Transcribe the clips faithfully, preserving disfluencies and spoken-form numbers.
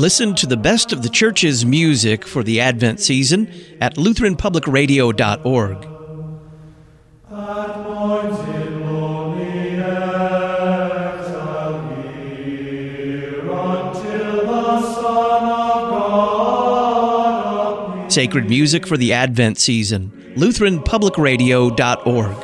Listen to the best of the church's music for the Advent season at Lutheran Public Radio dot org. Sacred music for the Advent season, Lutheran Public Radio dot org.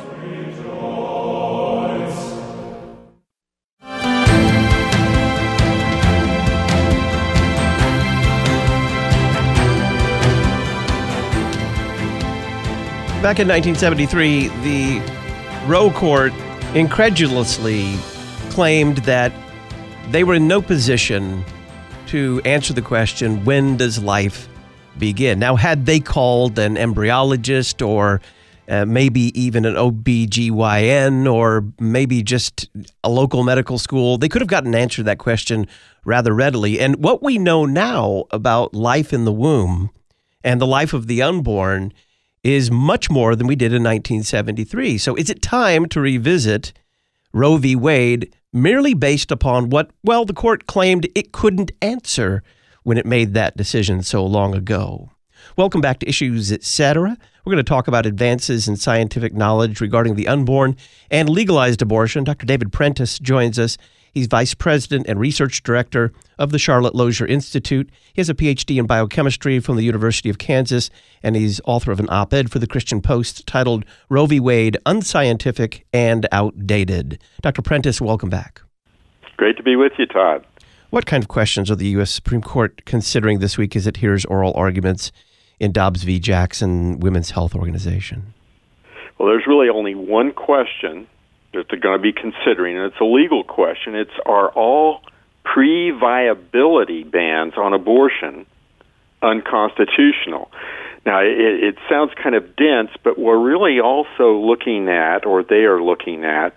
Back in nineteen seventy-three, the Roe Court incredulously claimed that they were in no position to answer the question, when does life begin? Now, had they called an embryologist or uh, maybe even an O B G Y N or maybe just a local medical school, they could have gotten an answer to that question rather readily. And what we know now about life in the womb and the life of the unborn is much more than we did in nineteen seventy-three. So is it time to revisit Roe v. Wade merely based upon what, well, the court claimed it couldn't answer when it made that decision so long ago? Welcome back to Issues Etc. We're going to talk about advances in scientific knowledge regarding the unborn and legalized abortion. Doctor David Prentice joins us. He's Vice President and Research Director of the Charlotte Lozier Institute. He has a P H D in biochemistry from the University of Kansas, and he's author of an op-ed for the Christian Post titled Roe v. Wade, Unscientific and Outdated. Doctor Prentice, welcome back. Great to be with you, Todd. What kind of questions are the U S Supreme Court considering this week as it hears oral arguments in Dobbs v. Jackson Women's Health Organization? Well, there's really only one question that they're going to be considering, and it's a legal question. It's, are all pre-viability bans on abortion unconstitutional? Now, it, it sounds kind of dense, but we're really also looking at, or they are looking at,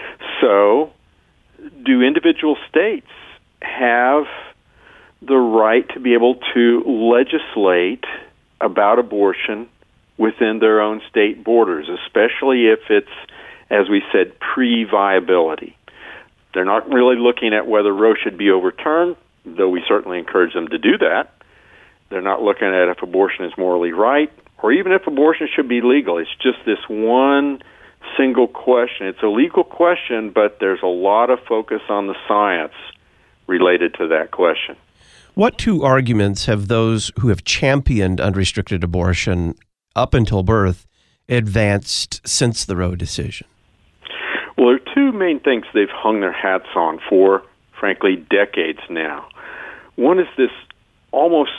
so do individual states have the right to be able to legislate about abortion within their own state borders, especially if it's, as we said, pre-viability? They're not really looking at whether Roe should be overturned, though we certainly encourage them to do that. They're not looking at if abortion is morally right, or even if abortion should be legal. It's just this one single question. It's a legal question, but there's a lot of focus on the science related to that question. What two arguments have those who have championed unrestricted abortion up until birth advanced since the Roe decision? Well, there are two main things they've hung their hats on for, frankly, decades now. One is this almost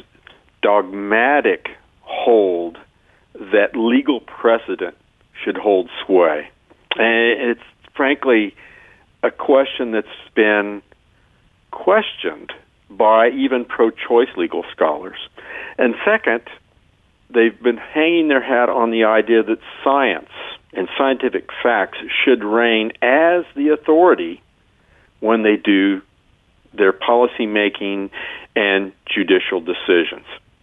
dogmatic hold that legal precedent should hold sway. And it's, frankly, a question that's been questioned by even pro-choice legal scholars. And second, they've been hanging their hat on the idea that science and scientific facts should reign as the authority when they do their policy making and judicial decisions.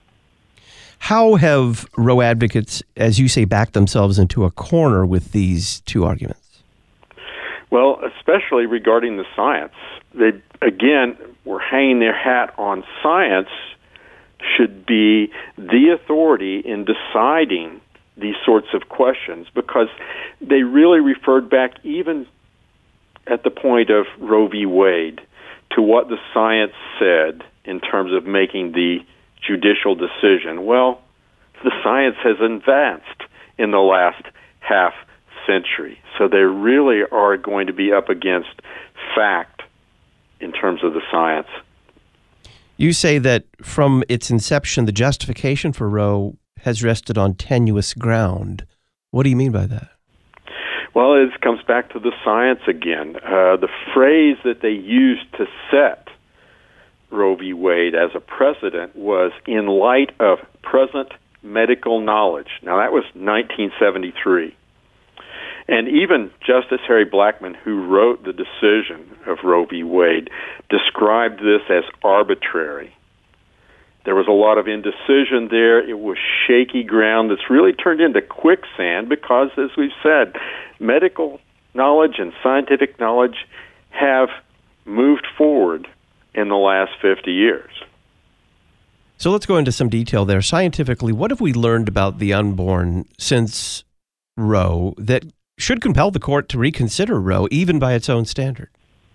How have Roe advocates, as you say, backed themselves into a corner with these two arguments? Well, especially regarding the science. They, again, were hanging their hat on science should be the authority in deciding these sorts of questions, because they really referred back even at the point of Roe v. Wade to what the science said in terms of making the judicial decision. Well, the science has advanced in the last half century, so they really are going to be up against fact in terms of the science. You say that from its inception, the justification for Roe has rested on tenuous ground. What do you mean by that? Well, it comes back to the science again. Uh, the phrase that they used to set Roe v. Wade as a precedent was in light of present medical knowledge. Now, that was nineteen seventy-three. And even Justice Harry Blackmun, who wrote the decision of Roe v. Wade, described this as arbitrary. There was a lot of indecision there. It was shaky ground that's really turned into quicksand because, as we've said, medical knowledge and scientific knowledge have moved forward in the last fifty years. So let's go into some detail there. Scientifically, what have we learned about the unborn since Roe that should compel the court to reconsider Roe, even by its own standard?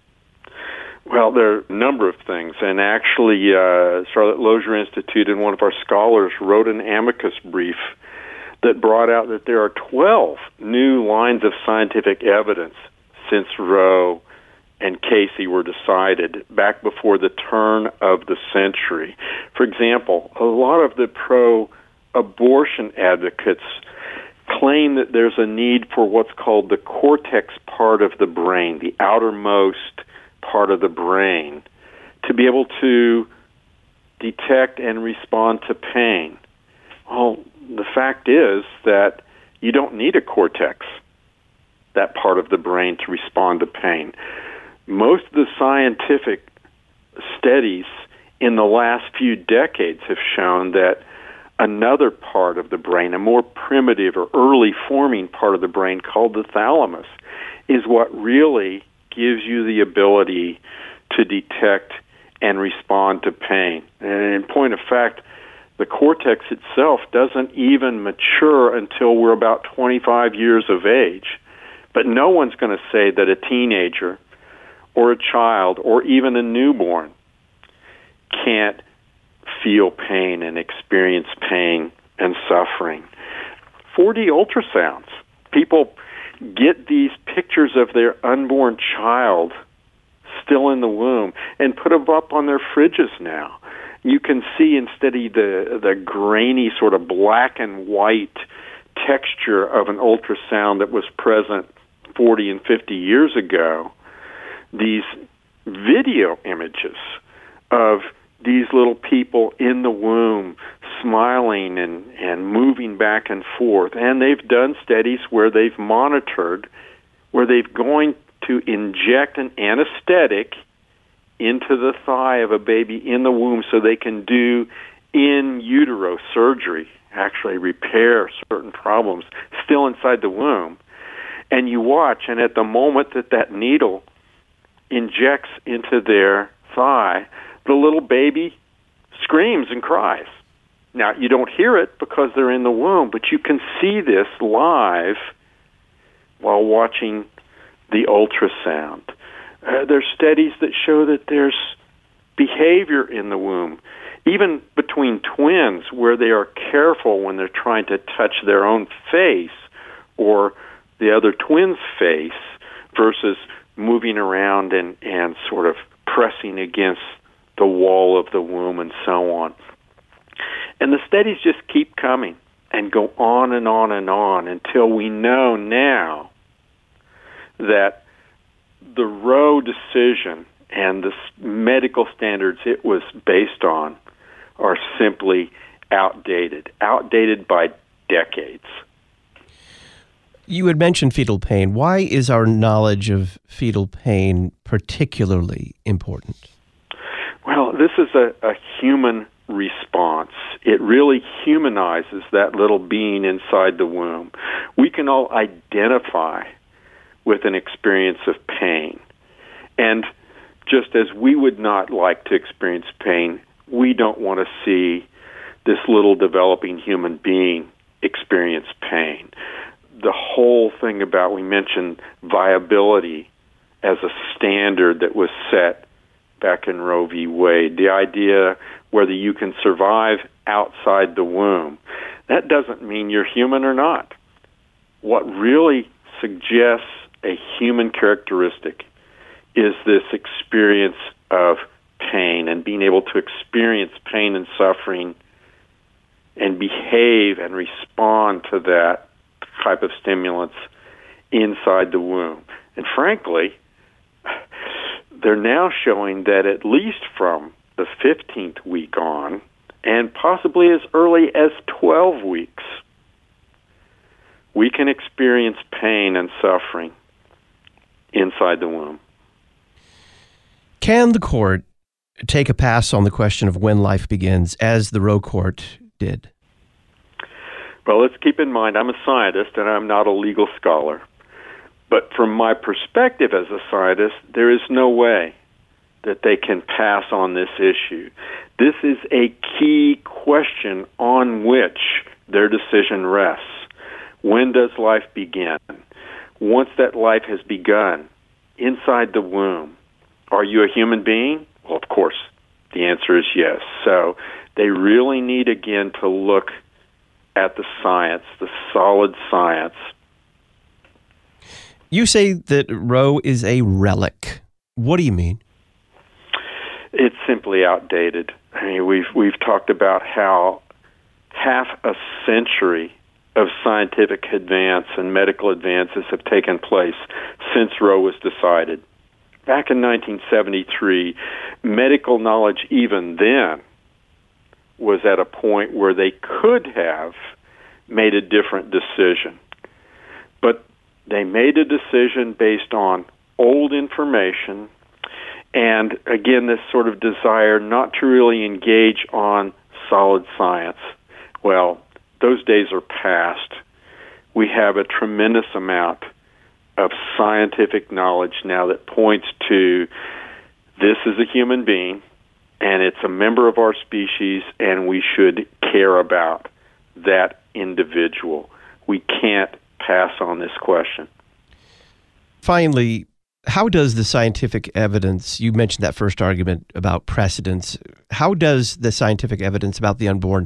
Well, there are a number of things, and actually uh, Charlotte Lozier Institute and one of our scholars wrote an amicus brief that brought out that there are twelve new lines of scientific evidence since Roe and Casey were decided back before the turn of the century. For example, a lot of the pro-abortion advocates claim that there's a need for what's called the cortex part of the brain, the outermost part of the brain, to be able to detect and respond to pain. Well, the fact is that you don't need a cortex, that part of the brain, to respond to pain. Most of the scientific studies in the last few decades have shown that another part of the brain, a more primitive or early forming part of the brain called the thalamus, is what really gives you the ability to detect and respond to pain. And in point of fact, the cortex itself doesn't even mature until we're about twenty-five years of age. But no one's going to say that a teenager or a child or even a newborn can't feel pain and experience pain and suffering. four D ultrasounds. People get these pictures of their unborn child still in the womb and put them up on their fridges now. You can see, instead of the, the grainy sort of black and white texture of an ultrasound that was present forty and fifty years ago, these video images of these little people in the womb smiling and, and moving back and forth. And they've done studies where they've monitored, where they've going to inject an anesthetic into the thigh of a baby in the womb so they can do in utero surgery, actually repair certain problems still inside the womb. And you watch, and at the moment that that needle injects into their thigh, the little baby screams and cries. Now, you don't hear it because they're in the womb, but you can see this live while watching the ultrasound. Uh, there's studies that show that there's behavior in the womb, even between twins, where they are careful when they're trying to touch their own face or the other twin's face versus moving around and, and sort of pressing against the wall of the womb and so on. And the studies just keep coming and go on and on and on until we know now that the Roe decision and the medical standards it was based on are simply outdated, outdated by decades. You had mentioned fetal pain. Why is our knowledge of fetal pain particularly important? Well, this is a, a human response. It really humanizes that little being inside the womb. We can all identify with an experience of pain. And just as we would not like to experience pain, we don't want to see this little developing human being experience pain. The whole thing about, we mentioned viability as a standard that was set back in Roe v. Wade, the idea whether you can survive outside the womb. That doesn't mean you're human or not. What really suggests a human characteristic is this experience of pain and being able to experience pain and suffering and behave and respond to that type of stimulants inside the womb. And frankly, they're now showing that at least from the fifteenth week on, and possibly as early as twelve weeks, we can experience pain and suffering inside the womb. Can the court take a pass on the question of when life begins, as the Roe court did? Well, let's keep in mind, I'm a scientist and I'm not a legal scholar. But from my perspective as a scientist, there is no way that they can pass on this issue. This is a key question on which their decision rests. When does life begin? Once that life has begun, inside the womb, are you a human being? Well, of course, the answer is yes. So they really need, again, to look at the science, the solid science. You say that Roe is a relic. What do you mean? It's simply outdated. I mean, we've we've talked about how half a century of scientific advance and medical advances have taken place since Roe was decided. Back in nineteen seventy-three, medical knowledge even then was at a point where they could have made a different decision. But they made a decision based on old information and, again, this sort of desire not to really engage on solid science. Well, those days are past. We have a tremendous amount of scientific knowledge now that points to this is a human being, and it's a member of our species, and we should care about that individual. We can't pass on this question. Finally, how does the scientific evidence, you mentioned that first argument about precedence, how does the scientific evidence about the unborn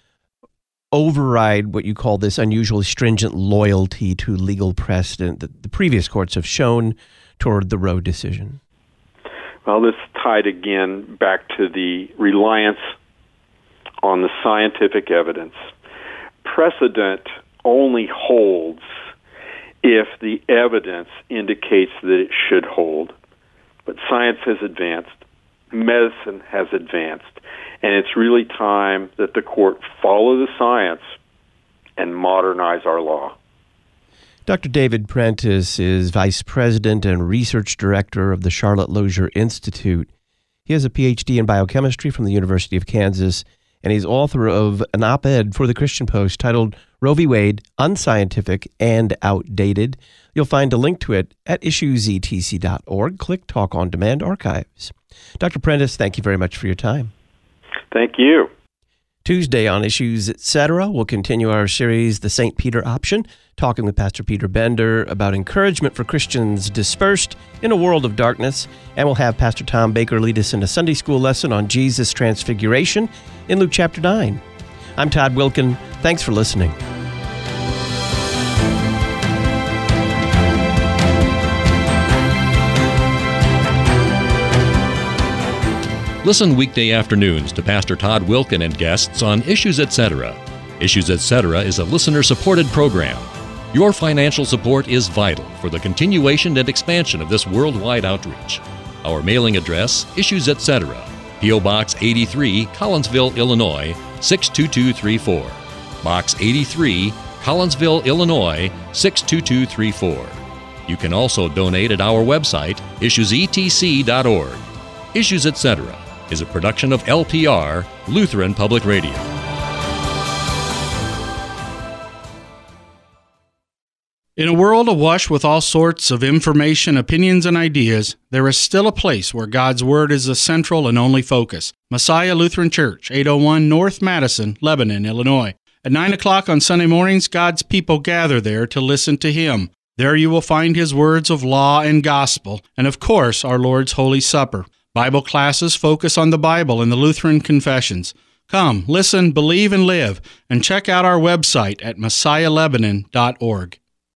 override what you call this unusually stringent loyalty to legal precedent that the previous courts have shown toward the Roe decision? Well, this tied again back to the reliance on the scientific evidence. Precedent only holds if the evidence indicates that it should hold. But science has advanced, medicine has advanced, and it's really time that the court follow the science and modernize our law. Doctor David Prentice is Vice President and Research Director of the Charlotte Lozier Institute. He has a P H D in biochemistry from the University of Kansas, and he's author of an op-ed for the Christian Post titled Roe v. Wade, Unscientific and Outdated. You'll find a link to it at issues e t c dot org. Click Talk on Demand Archives. Doctor Prentice, thank you very much for your time. Thank you. Tuesday on Issues Etc., we'll continue our series, The Saint Peter Option, talking with Pastor Peter Bender about encouragement for Christians dispersed in a world of darkness. And we'll have Pastor Tom Baker lead us in a Sunday school lesson on Jesus' transfiguration in Luke chapter nine. I'm Todd Wilkin. Thanks for listening. Listen weekday afternoons to Pastor Todd Wilkin and guests on Issues Etc. Issues Etc. is a listener-supported program. Your financial support is vital for the continuation and expansion of this worldwide outreach. Our mailing address, Issues Etc., P O. Box eighty-three, Collinsville, Illinois, six two two three four. Box eighty-three, Collinsville, Illinois, six two two three four. You can also donate at our website, issues e t c dot org. Issues Etc. is a production of L P R, Lutheran Public Radio. In a world awash with all sorts of information, opinions, and ideas, there is still a place where God's Word is the central and only focus. Messiah Lutheran Church, eight oh one North Madison, Lebanon, Illinois. At nine o'clock on Sunday mornings, God's people gather there to listen to Him. There you will find His words of law and gospel, and of course, our Lord's Holy Supper. Bible classes focus on the Bible and the Lutheran confessions. Come, listen, believe, and live, and check out our website at messiah lebanon dot org.